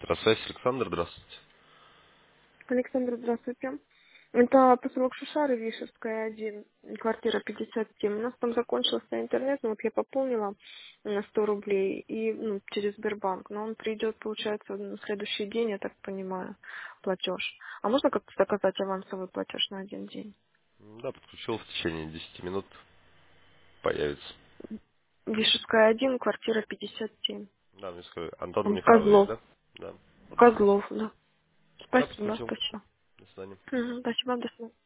Связь, Александр, здравствуйте. Александр, здравствуйте. Это поселок Шушары, Вишевская, 1, квартира 57. У нас там закончился интернет, но вот я пополнила на 100 рублей и через Сбербанк. Но он придет, получается, на следующий день, я так понимаю, платеж. А можно как-то заказать авансовый платеж на один день? Да, подключил в течение 10 минут, появится. Вишевская, 1, квартира 57. Да, мне сказали, Антон Михайлович, Козлов. да? Да. Козлов, да. Да, Спасибо, подключил. спасибо. До свидания. Спасибо, до свидания.